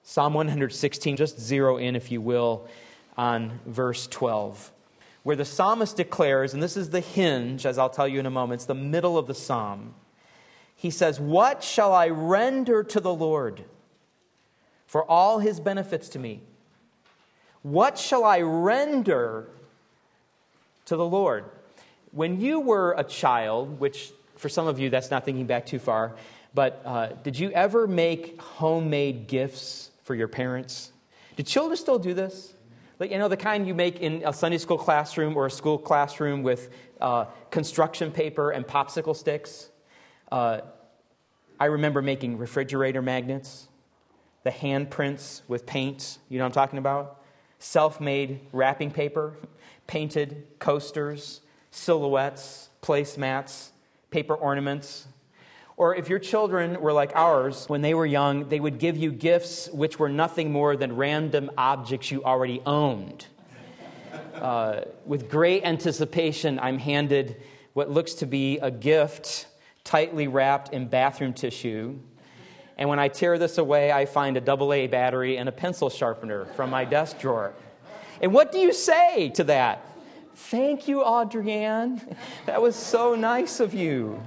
Psalm 116, just zero in, if you will, on verse 12, where the psalmist declares, and this is the hinge, as I'll tell you in a moment, it's the middle of the psalm. He says, "What shall I render to the Lord for all his benefits to me? What shall I render to the Lord?" When you were a child, which for some of you, that's not thinking back too far, but did you ever make homemade gifts for your parents? Do children still do this? Like, you know, the kind you make in a Sunday school classroom or a school classroom with construction paper and popsicle sticks. I remember making refrigerator magnets, the handprints with paint, you know what I'm talking about? Self-made wrapping paper, painted coasters, silhouettes, placemats, paper ornaments. Or if your children were like ours, when they were young, they would give you gifts which were nothing more than random objects you already owned. With great anticipation, I'm handed what looks to be a gift tightly wrapped in bathroom tissue. And when I tear this away, I find a AA battery and a pencil sharpener from my desk drawer. And what do you say to that? "Thank you, Audrienne. That was so nice of you."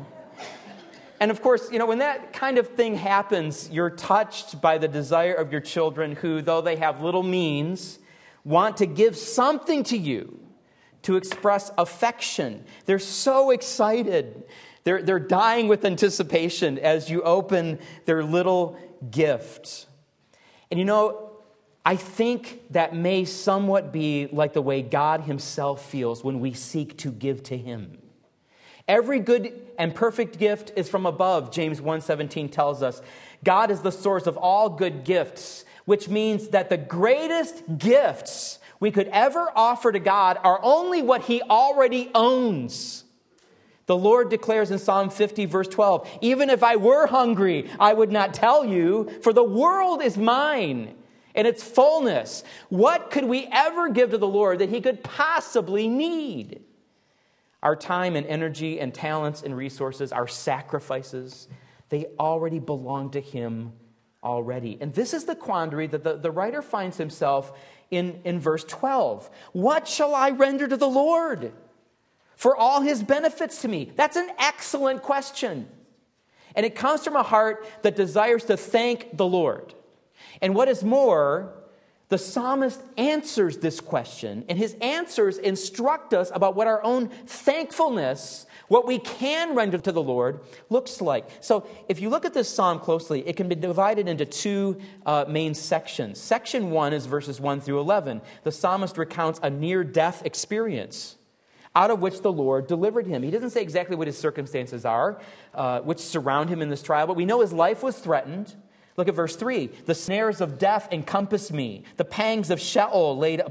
And of course, you know, when that kind of thing happens, you're touched by the desire of your children who, though they have little means, want to give something to you to express affection. They're so excited. They're dying with anticipation as you open their little gift. And you know, I think that may somewhat be like the way God himself feels when we seek to give to him. Every good and perfect gift is from above, James 1:17 tells us. God is the source of all good gifts, which means that the greatest gifts we could ever offer to God are only what he already owns. The Lord declares in Psalm 50, verse 12, "Even if I were hungry, I would not tell you, for the world is mine and its fullness." What could we ever give to the Lord that he could possibly need? Our time and energy and talents and resources, our sacrifices, they already belong to him already. And this is the quandary that the writer finds himself in verse 12. What shall I render to the Lord for all his benefits to me? That's an excellent question. And it comes from a heart that desires to thank the Lord. And what is more, the psalmist answers this question, and his answers instruct us about what our own thankfulness, what we can render to the Lord, looks like. So if you look at this psalm closely, it can be divided into two main sections. Section 1 is verses 1 through 11. The psalmist recounts a near-death experience out of which the Lord delivered him. He doesn't say exactly what his circumstances are, which surround him in this trial, but we know his life was threatened. Look at verse 3. "The snares of death encompassed me. The pangs of Sheol laid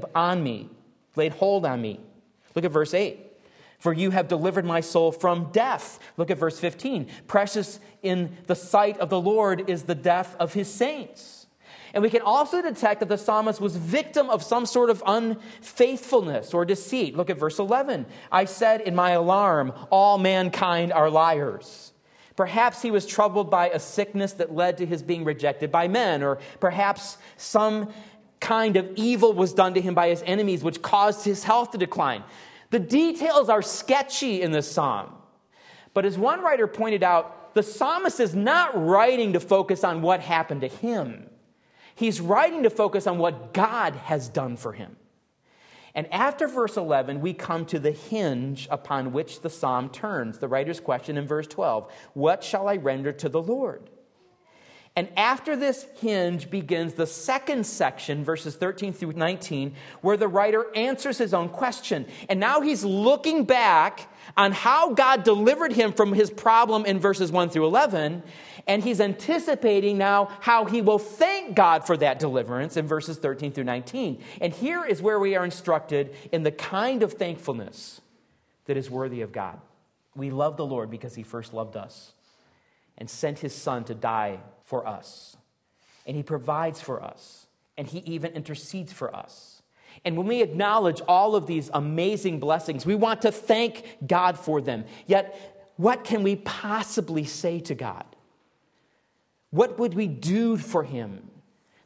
hold on me. Look at verse 8. "For you have delivered my soul from death." Look at verse 15. "Precious in the sight of the Lord is the death of his saints." And we can also detect that the psalmist was victim of some sort of unfaithfulness or deceit. Look at verse 11. "I said in my alarm, all mankind are liars." Perhaps he was troubled by a sickness that led to his being rejected by men, or perhaps some kind of evil was done to him by his enemies, which caused his health to decline. The details are sketchy in this psalm. But as one writer pointed out, the psalmist is not writing to focus on what happened to him. He's writing to focus on what God has done for him. And after verse 11, we come to the hinge upon which the psalm turns. The writer's question in verse 12, "What shall I render to the Lord?" And after this hinge begins the second section, verses 13 through 19, where the writer answers his own question. And now he's looking back on how God delivered him from his problem in verses 1 through 11, and he's anticipating now how he will thank God for that deliverance in verses 13 through 19. And here is where we are instructed in the kind of thankfulness that is worthy of God. We love the Lord because he first loved us and sent his Son to die for us. And he provides for us. And he even intercedes for us. And when we acknowledge all of these amazing blessings, we want to thank God for them. Yet, what can we possibly say to God? What would we do for him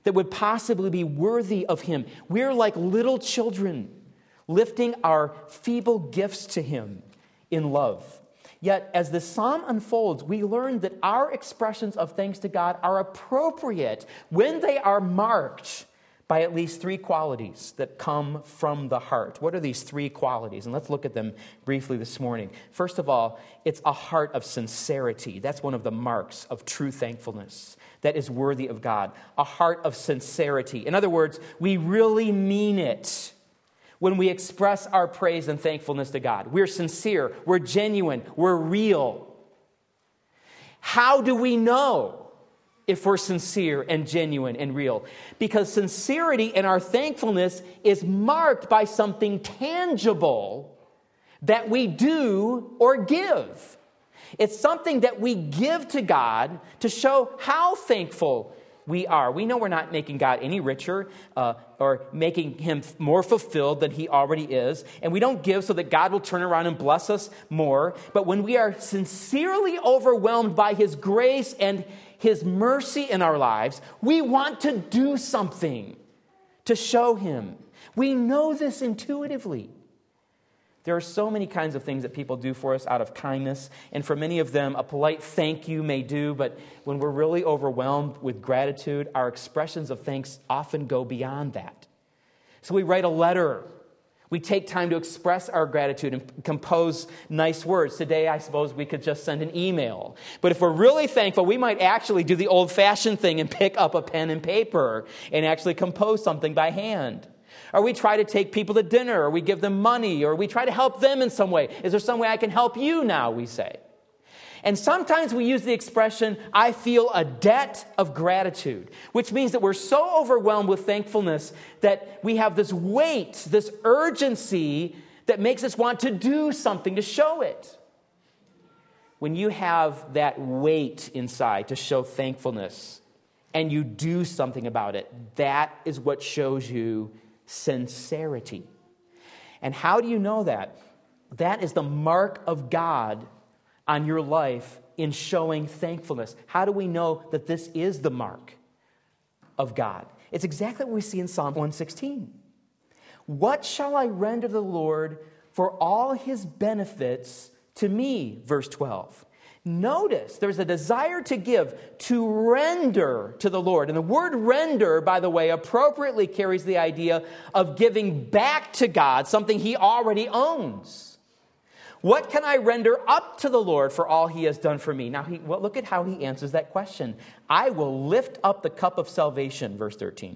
that would possibly be worthy of him. We're like little children, lifting our feeble gifts to him in love. Yet, as the psalm unfolds, we learn that our expressions of thanks to God are appropriate when they are marked by at least three qualities that come from the heart. What are these three qualities? And let's look at them briefly this morning. First of all, it's a heart of sincerity. That's one of the marks of true thankfulness that is worthy of God. A heart of sincerity. In other words, we really mean it when we express our praise and thankfulness to God. We're sincere, we're genuine, we're real. How do we know if we're sincere and genuine and real? Because sincerity in our thankfulness is marked by something tangible that we do or give. It's something that we give to God to show how thankful we are. We know we're not making God any richer or making him more fulfilled than he already is. And we don't give so that God will turn around and bless us more. But when we are sincerely overwhelmed by his grace and his mercy in our lives, we want to do something to show him. We know this intuitively. There are so many kinds of things that people do for us out of kindness, and for many of them, a polite thank you may do, but when we're really overwhelmed with gratitude, our expressions of thanks often go beyond that. So we write a letter. We take time to express our gratitude and compose nice words. Today, I suppose we could just send an email. But if we're really thankful, we might actually do the old-fashioned thing and pick up a pen and paper and actually compose something by hand. Or we try to take people to dinner, or we give them money, or we try to help them in some way. Is there some way I can help you now, we say. And sometimes we use the expression, I feel a debt of gratitude, which means that we're so overwhelmed with thankfulness that we have this weight, this urgency that makes us want to do something to show it. When you have that weight inside to show thankfulness and you do something about it, that is what shows you sincerity. And how do you know that? That is the mark of God on your life in showing thankfulness. How do we know that this is the mark of God? It's exactly what we see in Psalm 116. What shall I render the Lord for all his benefits to me? Verse 12. Notice there's a desire to give, to render to the Lord. And the word render, by the way, appropriately carries the idea of giving back to God something he already owns. What can I render up to the Lord for all he has done for me? Now, look at how he answers that question. I will lift up the cup of salvation, verse 13,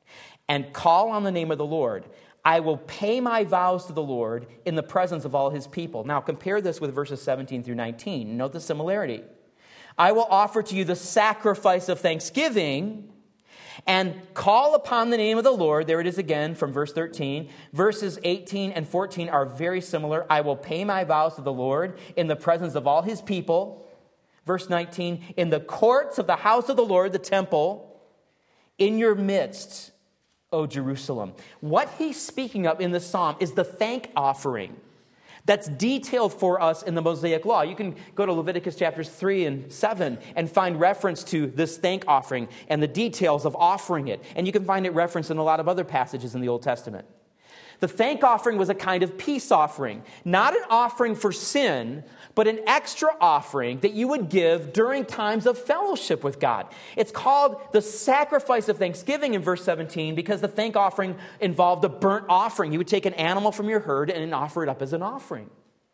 and call on the name of the Lord. I will pay my vows to the Lord in the presence of all his people. Now compare this with verses 17 through 19. Note the similarity. I will offer to you the sacrifice of thanksgiving and call upon the name of the Lord. There it is again from verse 13. Verses 18 and 14 are very similar. I will pay my vows to the Lord in the presence of all his people. Verse 19, in the courts of the house of the Lord, the temple, in your midst, O Jerusalem. What he's speaking of in the psalm is the thank offering that's detailed for us in the Mosaic Law. You can go to Leviticus chapters 3 and 7 and find reference to this thank offering and the details of offering it. And you can find it referenced in a lot of other passages in the Old Testament. The thank offering was a kind of peace offering, not an offering for sin, but an extra offering that you would give during times of fellowship with God. It's called the sacrifice of thanksgiving in verse 17 because the thank offering involved a burnt offering. You would take an animal from your herd and offer it up as an offering.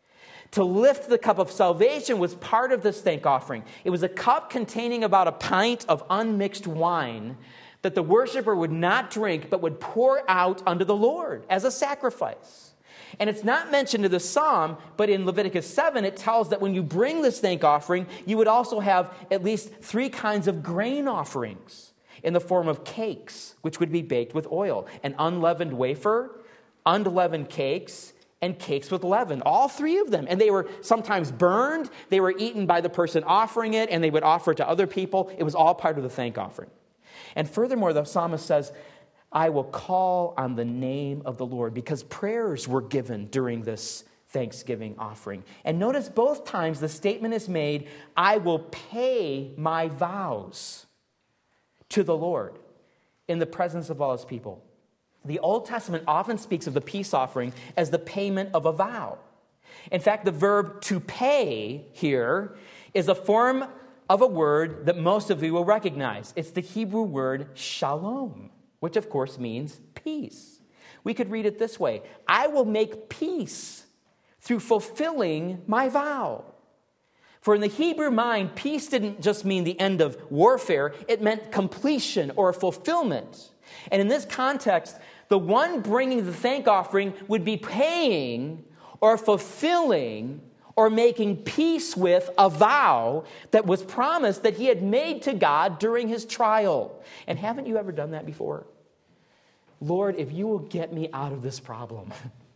To lift the cup of salvation was part of this thank offering. It was a cup containing about a pint of unmixed wine that the worshiper would not drink, but would pour out unto the Lord as a sacrifice. And it's not mentioned in the psalm, but in Leviticus 7, it tells that when you bring this thank offering, you would also have at least 3 kinds of grain offerings in the form of cakes, which would be baked with oil, an unleavened wafer, unleavened cakes, and cakes with leaven, all 3 of them. And they were sometimes burned, they were eaten by the person offering it, and they would offer it to other people. It was all part of the thank offering. And furthermore, the psalmist says, I will call on the name of the Lord, because prayers were given during this thanksgiving offering. And notice both times the statement is made, I will pay my vows to the Lord. in the presence of all his people. The Old Testament often speaks of the peace offering as the payment of a vow. In fact, the verb to pay here is a form of a word that most of you will recognize. It's the Hebrew word shalom, which of course means peace. We could read it this way: I will make peace through fulfilling my vow. For in the Hebrew mind, peace didn't just mean the end of warfare, it meant completion or fulfillment. And in this context, the one bringing the thank offering would be paying or fulfilling or making peace with a vow that was promised that he had made to God during his trial. And haven't you ever done that before? Lord, if you will get me out of this problem,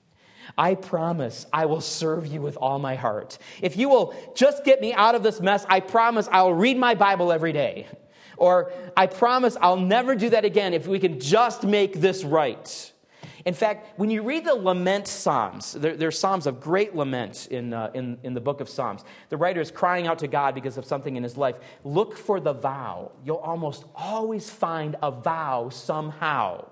I promise I will serve you with all my heart. If you will just get me out of this mess, I promise I'll read my Bible every day. Or I promise I'll never do that again if we can just make this right. In fact, when you read the lament psalms, there's psalms of great lament in the book of Psalms. The writer is crying out to God because of something in his life. Look for the vow. You'll almost always find a vow somehow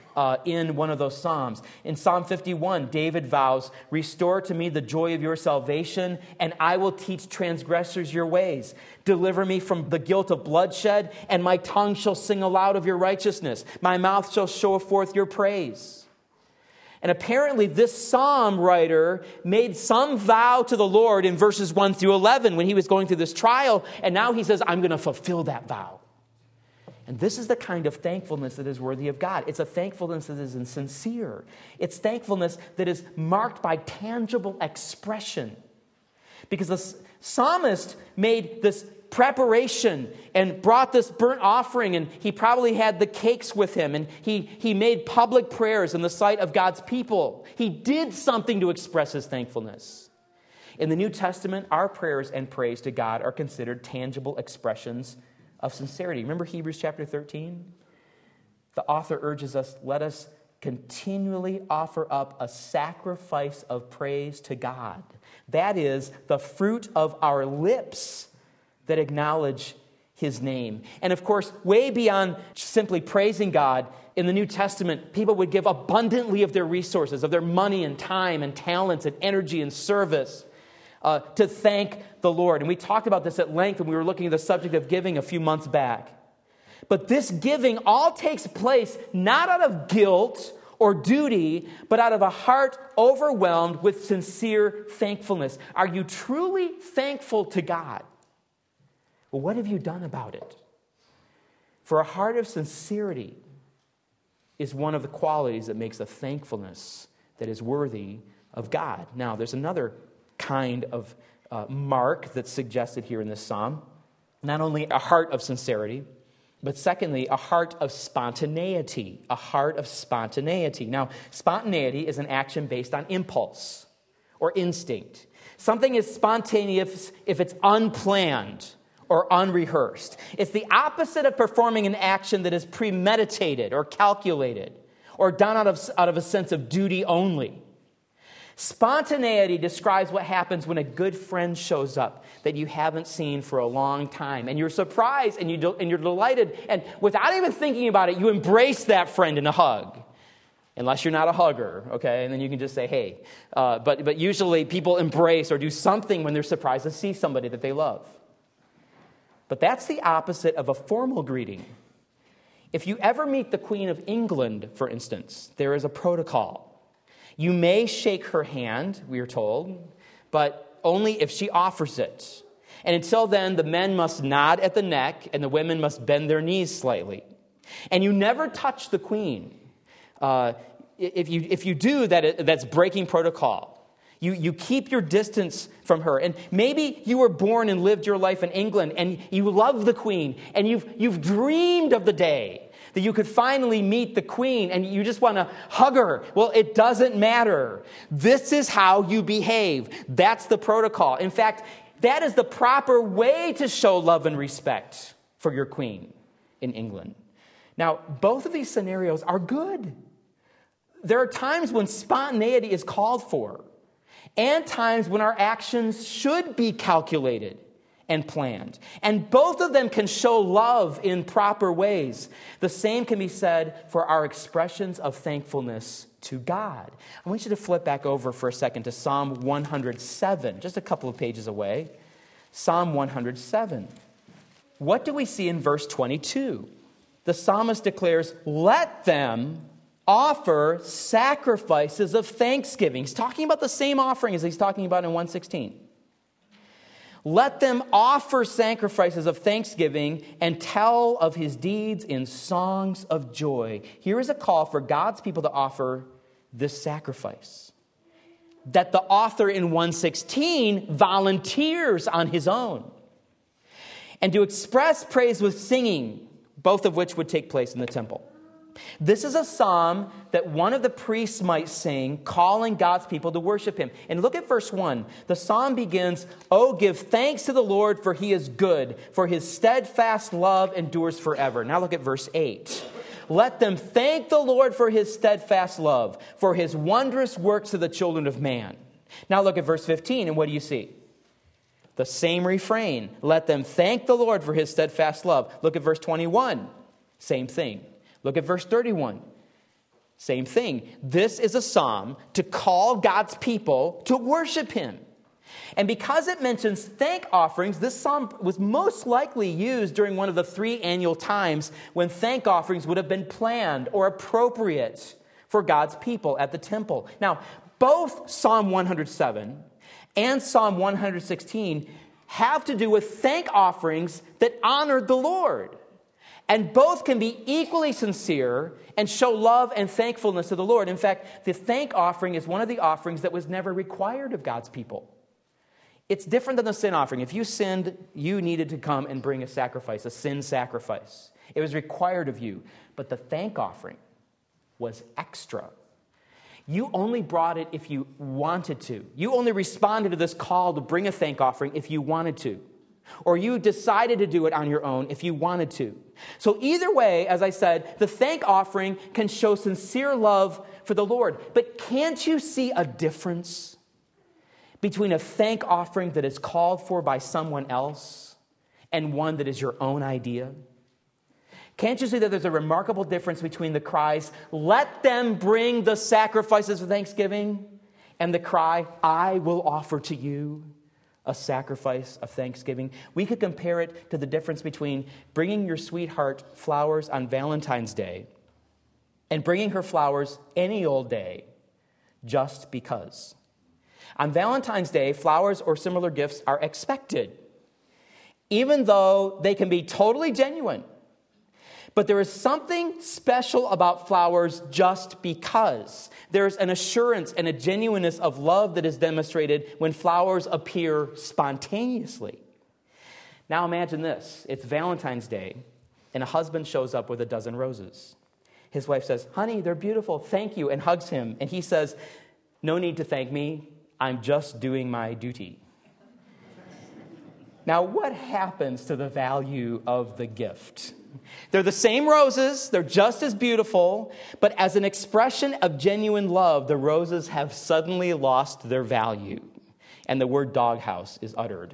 in one of those psalms. In Psalm 51, David vows, "Restore to me the joy of your salvation, and I will teach transgressors your ways. Deliver me from the guilt of bloodshed, and my tongue shall sing aloud of your righteousness. My mouth shall show forth your praise." And apparently this psalm writer made some vow to the Lord in verses 1 through 11 when he was going through this trial, and now he says, I'm going to fulfill that vow. And this is the kind of thankfulness that is worthy of God. It's a thankfulness that is sincere. It's thankfulness that is marked by tangible expression. Because the psalmist made this preparation and brought this burnt offering, and he probably had the cakes with him, and he made public prayers in the sight of God's people. He did something to express his thankfulness. In the New Testament, our prayers and praise to God are considered tangible expressions of sincerity. Remember Hebrews chapter 13? The author urges us, let us continually offer up a sacrifice of praise to God. That is the fruit of our lips that acknowledge his name. And of course, way beyond simply praising God, in the New Testament, people would give abundantly of their resources, of their money and time and talents and energy and service to thank the Lord. And we talked about this at length when we were looking at the subject of giving a few months back. But this giving all takes place not out of guilt or duty, but out of a heart overwhelmed with sincere thankfulness. Are you truly thankful to God? Well, what have you done about it? For a heart of sincerity is one of the qualities that makes a thankfulness that is worthy of God. Now, there's another kind of mark that's suggested here in this psalm. Not only a heart of sincerity, but secondly, a heart of spontaneity. A heart of spontaneity. Now, spontaneity is an action based on impulse or instinct. Something is spontaneous if it's unplanned or unrehearsed. It's the opposite of performing an action that is premeditated or calculated or done out of a sense of duty only. Spontaneity describes what happens when a good friend shows up that you haven't seen for a long time. And you're surprised and you're delighted. And without even thinking about it, you embrace that friend in a hug. Unless you're not a hugger, okay? And then you can just say, hey. But usually people embrace or do something when they're surprised to see somebody that they love. But that's the opposite of a formal greeting. If you ever meet the Queen of England, for instance, there is a protocol. You may shake her hand, we are told, but only if she offers it. And until then, the men must nod at the neck and the women must bend their knees slightly. And you never touch the Queen. If you do, that's breaking protocol. You keep your distance from her. And maybe you were born and lived your life in England and you love the Queen and you've dreamed of the day that you could finally meet the Queen and you just want to hug her. Well, it doesn't matter. This is how you behave. That's the protocol. In fact, that is the proper way to show love and respect for your Queen in England. Now, both of these scenarios are good. There are times when spontaneity is called for and times when our actions should be calculated and planned. And both of them can show love in proper ways. The same can be said for our expressions of thankfulness to God. I want you to flip back over for a second to Psalm 107, just a couple of pages away. Psalm 107. What do we see in verse 22? The psalmist declares, let them offer sacrifices of thanksgiving. He's talking about the same offering as he's talking about in 116. Let them offer sacrifices of thanksgiving and tell of his deeds in songs of joy. Here is a call for God's people to offer this sacrifice that the author in 116 volunteers on his own, and to express praise with singing, both of which would take place in the temple. This is a psalm that one of the priests might sing, calling God's people to worship him. And look at verse 1. The psalm begins, "Oh, give thanks to the Lord, for he is good, for his steadfast love endures forever." Now look at verse 8. "Let them thank the Lord for his steadfast love, for his wondrous works to the children of man." Now look at verse 15, and what do you see? The same refrain. "Let them thank the Lord for his steadfast love." Look at verse 21. Same thing. Look at verse 31. Same thing. This is a psalm to call God's people to worship him. And because it mentions thank offerings, this psalm was most likely used during one of the 3 annual times when thank offerings would have been planned or appropriate for God's people at the temple. Now, both Psalm 107 and Psalm 116 have to do with thank offerings that honored the Lord. And both can be equally sincere and show love and thankfulness to the Lord. In fact, the thank offering is one of the offerings that was never required of God's people. It's different than the sin offering. If you sinned, you needed to come and bring a sacrifice, a sin sacrifice. It was required of you. But the thank offering was extra. You only brought it if you wanted to. You only responded to this call to bring a thank offering if you wanted to. Or you decided to do it on your own if you wanted to. So either way, as I said, the thank offering can show sincere love for the Lord. But can't you see a difference between a thank offering that is called for by someone else and one that is your own idea? Can't you see that there's a remarkable difference between the cries, "Let them bring the sacrifices of thanksgiving," and the cry, "I will offer to you a sacrifice of thanksgiving"? We could compare it to the difference between bringing your sweetheart flowers on Valentine's Day and bringing her flowers any old day just because. On Valentine's Day, flowers or similar gifts are expected, even though they can be totally genuine. But there is something special about flowers just because. There's an assurance and a genuineness of love that is demonstrated when flowers appear spontaneously. Now imagine this. It's Valentine's Day, and a husband shows up with a dozen roses. His wife says, "Honey, they're beautiful. Thank you," and hugs him. And he says, "No need to thank me. I'm just doing my duty." Now, what happens to the value of the gift? They're the same roses, they're just as beautiful, but as an expression of genuine love, the roses have suddenly lost their value, and the word doghouse is uttered.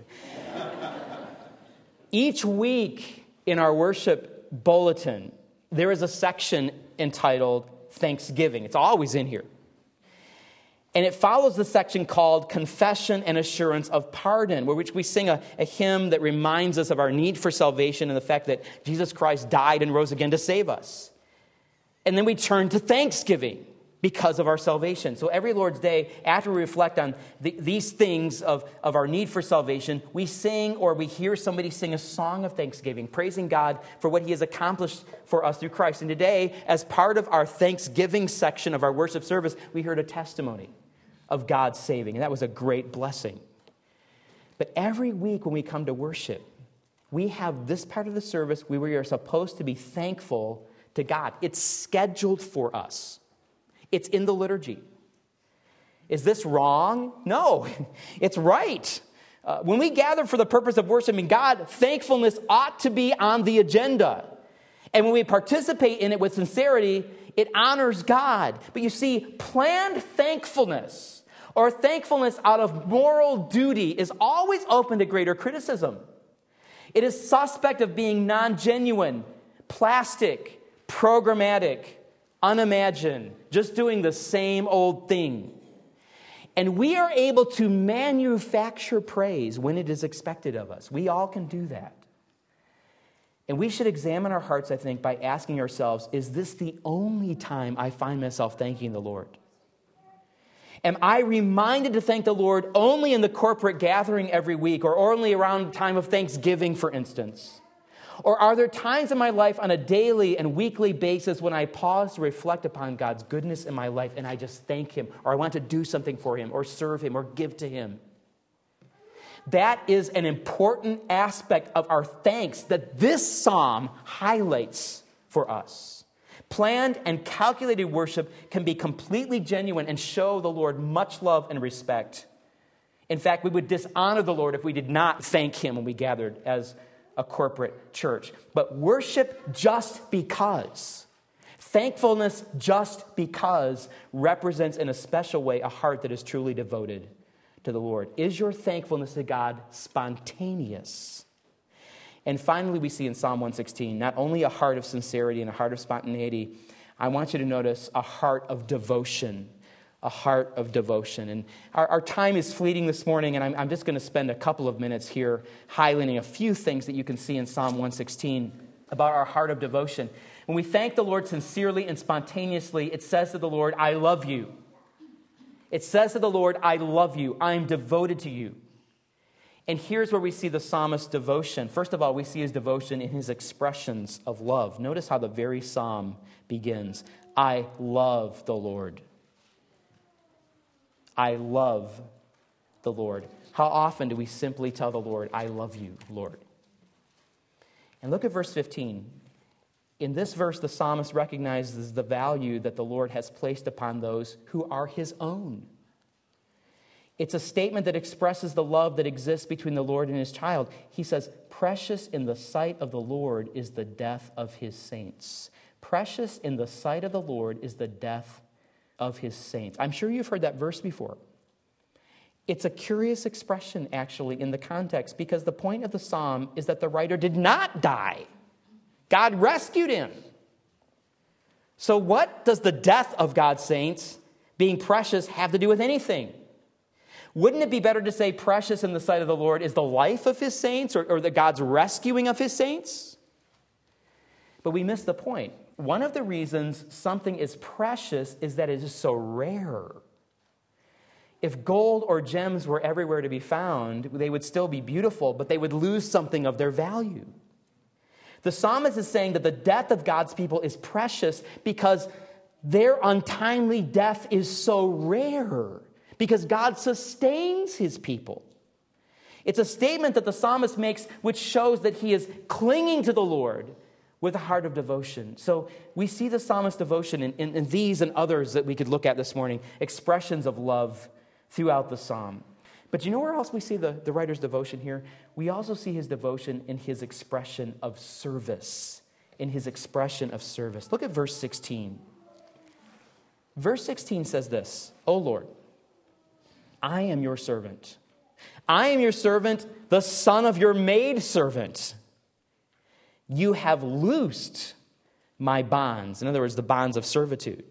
Each week in our worship bulletin, there is a section entitled Thanksgiving. It's always in here. And it follows the section called Confession and Assurance of Pardon, where which we sing a hymn that reminds us of our need for salvation and the fact that Jesus Christ died and rose again to save us. And then we turn to thanksgiving because of our salvation. So every Lord's Day, after we reflect on these things of our need for salvation, we sing or we hear somebody sing a song of thanksgiving, praising God for what he has accomplished for us through Christ. And today, as part of our Thanksgiving section of our worship service, we heard a testimony of God's saving, and that was a great blessing. But every week when we come to worship, we have this part of the service where we are supposed to be thankful to God. It's scheduled for us. It's in the liturgy. Is this wrong? No, it's right. When we gather for the purpose of worshiping God, thankfulness ought to be on the agenda. And when we participate in it with sincerity, it honors God. But you see, planned thankfulness or thankfulness out of moral duty is always open to greater criticism. It is suspect of being non-genuine, plastic, programmatic, unimagined, just doing the same old thing. And we are able to manufacture praise when it is expected of us. We all can do that. And we should examine our hearts, I think, by asking ourselves, is this the only time I find myself thanking the Lord? Am I reminded to thank the Lord only in the corporate gathering every week, or only around the time of Thanksgiving, for instance? Or are there times in my life on a daily and weekly basis when I pause to reflect upon God's goodness in my life and I just thank Him, or I want to do something for Him, or serve Him, or give to Him? That is an important aspect of our thanks that this psalm highlights for us. Planned and calculated worship can be completely genuine and show the Lord much love and respect. In fact, we would dishonor the Lord if we did not thank Him when we gathered as a corporate church. But worship just because, thankfulness just because, represents in a special way a heart that is truly devoted to the Lord. Is your thankfulness to God spontaneous? And finally, we see in Psalm 116, not only a heart of sincerity and a heart of spontaneity, I want you to notice a heart of devotion. A heart of devotion. And our time is fleeting this morning, and I'm just going to spend a couple of minutes here highlighting a few things that you can see in Psalm 116 about our heart of devotion. When we thank the Lord sincerely and spontaneously, it says to the Lord, I love you. It says to the Lord, I love you. I am devoted to you. And here's where we see the psalmist's devotion. First of all, we see his devotion in his expressions of love. Notice how the very psalm begins. I love the Lord. I love the Lord. How often do we simply tell the Lord, I love you, Lord? And look at verse 15. In this verse, the psalmist recognizes the value that the Lord has placed upon those who are His own. It's a statement that expresses the love that exists between the Lord and His child. He says, precious in the sight of the Lord is the death of His saints. Precious in the sight of the Lord is the death of His saints. I'm sure you've heard that verse before. It's a curious expression, actually, in the context, because the point of the psalm is that the writer did not die. God rescued him. So what does the death of God's saints, being precious, have to do with anything? Wouldn't it be better to say precious in the sight of the Lord is the life of His saints, or the God's rescuing of His saints? But we miss the point. One of the reasons something is precious is that it is so rare. If gold or gems were everywhere to be found, they would still be beautiful, but they would lose something of their value. The psalmist is saying that the death of God's people is precious because their untimely death is so rare, because God sustains His people. It's a statement that the psalmist makes which shows that he is clinging to the Lord with a heart of devotion. So we see the psalmist's devotion in these and others that we could look at this morning, expressions of love throughout the psalm. But you know where else we see the writer's devotion here? We also see his devotion in his expression of service. In his expression of service. Look at verse 16. Verse 16 says this, O Lord, I am your servant. I am your servant, the son of your maidservant. You have loosed my bonds. In other words, the bonds of servitude.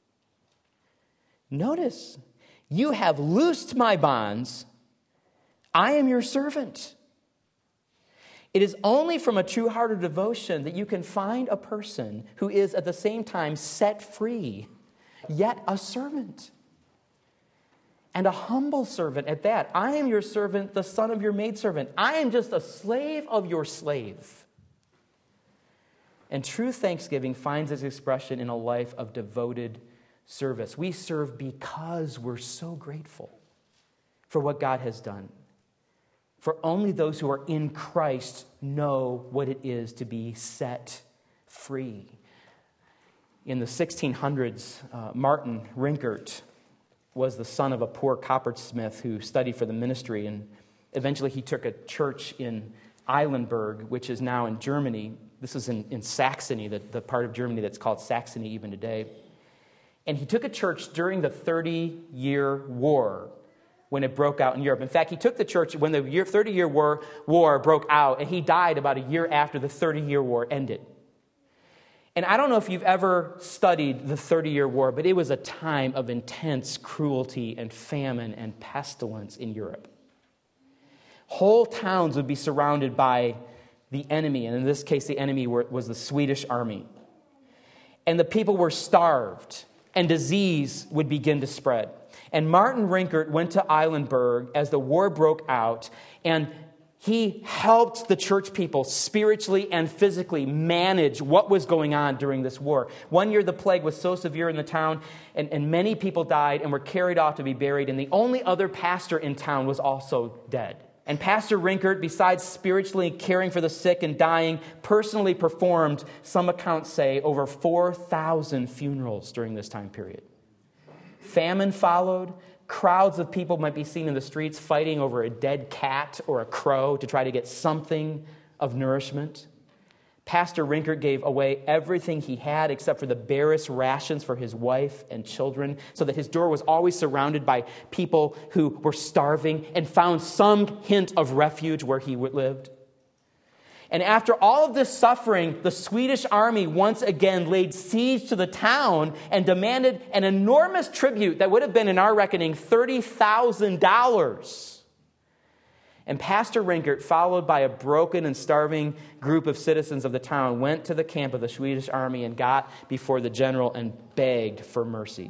Notice, you have loosed my bonds. I am your servant. It is only from a true heart of devotion that you can find a person who is at the same time set free, yet a servant. And a humble servant at that. I am your servant, the son of your maidservant. I am just a slave of your slave. And true thanksgiving finds its expression in a life of devoted service. We serve because we're so grateful for what God has done. For only those who are in Christ know what it is to be set free. In the 1600s, Martin Rinkert was the son of a poor coppersmith who studied for the ministry, and eventually he took a church in Eilenburg, which is now in Germany. This is in Saxony, the part of Germany that's called Saxony even today. And he took a church during the 30-year war when it broke out in Europe. In fact, he took the church when the 30-year war broke out, and he died about a year after the 30-year war ended. And I don't know if you've ever studied the 30-year war, but it was a time of intense cruelty and famine and pestilence in Europe. Whole towns would be surrounded by the enemy, and in this case, the enemy was the Swedish army. And the people were starved, and disease would begin to spread. And Martin Rinkart went to Eilenburg as the war broke out, and he helped the church people spiritually and physically manage what was going on during this war. One year, the plague was so severe in the town, and many people died and were carried off to be buried, and the only other pastor in town was also dead. And Pastor Rinkart, besides spiritually caring for the sick and dying, personally performed, some accounts say, over 4,000 funerals during this time period. Famine followed. Crowds of people might be seen in the streets fighting over a dead cat or a crow to try to get something of nourishment. Pastor Rinkart gave away everything he had except for the barest rations for his wife and children, so that his door was always surrounded by people who were starving and found some hint of refuge where he lived. And after all of this suffering, the Swedish army once again laid siege to the town and demanded an enormous tribute that would have been, in our reckoning, $30,000. And Pastor Rinkart, followed by a broken and starving group of citizens of the town, went to the camp of the Swedish army and got before the general and begged for mercy.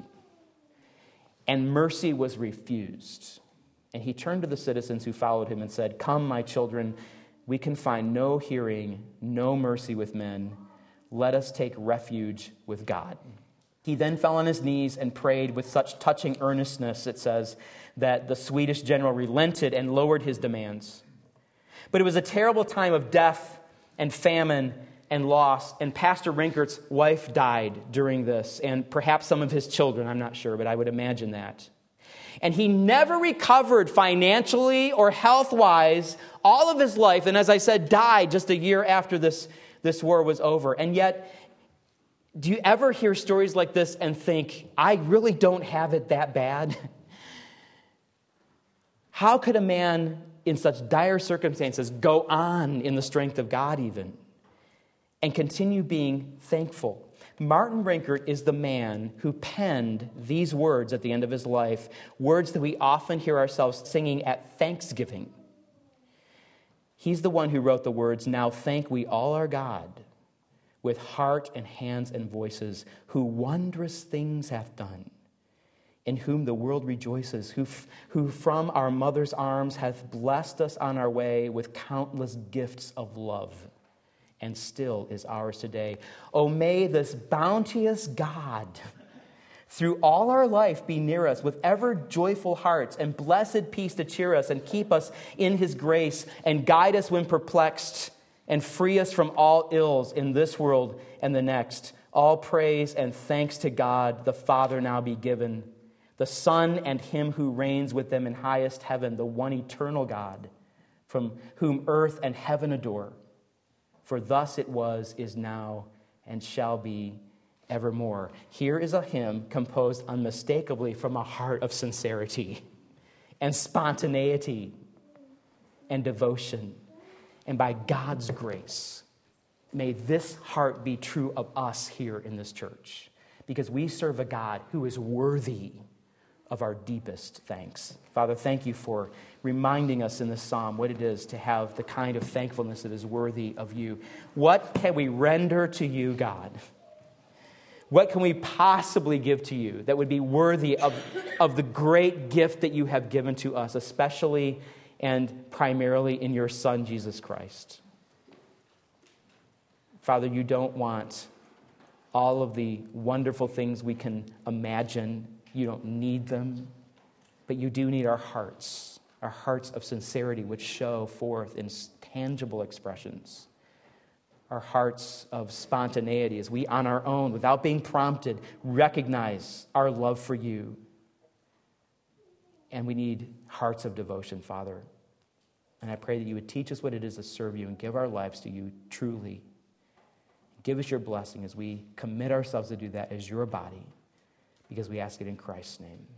And mercy was refused. And he turned to the citizens who followed him and said, "Come, my children, we can find no hearing, no mercy with men. Let us take refuge with God." He then fell on his knees and prayed with such touching earnestness, it says, that the Swedish general relented and lowered his demands. But it was a terrible time of death and famine and loss, and Pastor Rinkart's wife died during this, and perhaps some of his children, I'm not sure, but I would imagine that. And he never recovered financially or health-wise all of his life, and as I said, died just a year after this war was over. And yet, do you ever hear stories like this and think, I really don't have it that bad? How could a man in such dire circumstances go on in the strength of God even and continue being thankful? Martin Rinkart is the man who penned these words at the end of his life, words that we often hear ourselves singing at Thanksgiving. He's the one who wrote the words, "Now thank we all our God, with heart and hands and voices, who wondrous things hath done, in whom the world rejoices, who from our mother's arms hath blessed us on our way with countless gifts of love, and still is ours today. Oh, may this bounteous God through all our life be near us with ever joyful hearts and blessed peace to cheer us and keep us in his grace and guide us when perplexed and free us from all ills in this world and the next. All praise and thanks to God the Father now be given, the Son and him who reigns with them in highest heaven, the one eternal God, from whom earth and heaven adore. For thus it was, is now, and shall be evermore." Here is a hymn composed unmistakably from a heart of sincerity and spontaneity and devotion. And by God's grace, may this heart be true of us here in this church, because we serve a God who is worthy of our deepest thanks. Father, thank you for reminding us in this psalm what it is to have the kind of thankfulness that is worthy of you. What can we render to you, God? What can we possibly give to you that would be worthy of the great gift that you have given to us, especially and primarily in your Son, Jesus Christ? Father, you don't want all of the wonderful things we can imagine. You don't need them, but you do need our hearts of sincerity, which show forth in tangible expressions. Our hearts of spontaneity as we, on our own, without being prompted, recognize our love for you. And we need hearts of devotion, Father. And I pray that you would teach us what it is to serve you and give our lives to you truly. Give us your blessing as we commit ourselves to do that as your body, because we ask it in Christ's name.